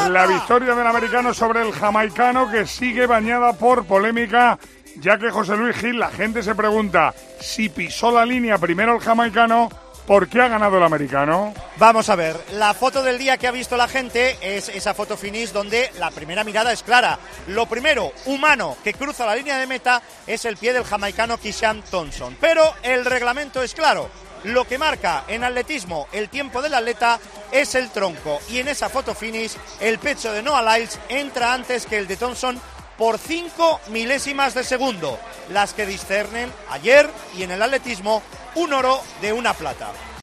La victoria del americano sobre el jamaicano, que sigue bañada por polémica, ya que José Luis Gil, la gente se pregunta si pisó la línea primero el jamaicano, ¿por qué ha ganado el americano? Vamos a ver, la foto del día que ha visto la gente es esa foto finish donde la primera mirada es clara. Lo primero humano que cruza la línea de meta es el pie del jamaicano Keyshawn Thompson. Pero el reglamento es claro. Lo que marca en atletismo el tiempo del atleta es el tronco. Y en esa foto finish el pecho de Noah Lyles entra antes que el de Thompson por 5 milésimas de segundo. Las que discernen ayer y en el atletismo un oro de una plata.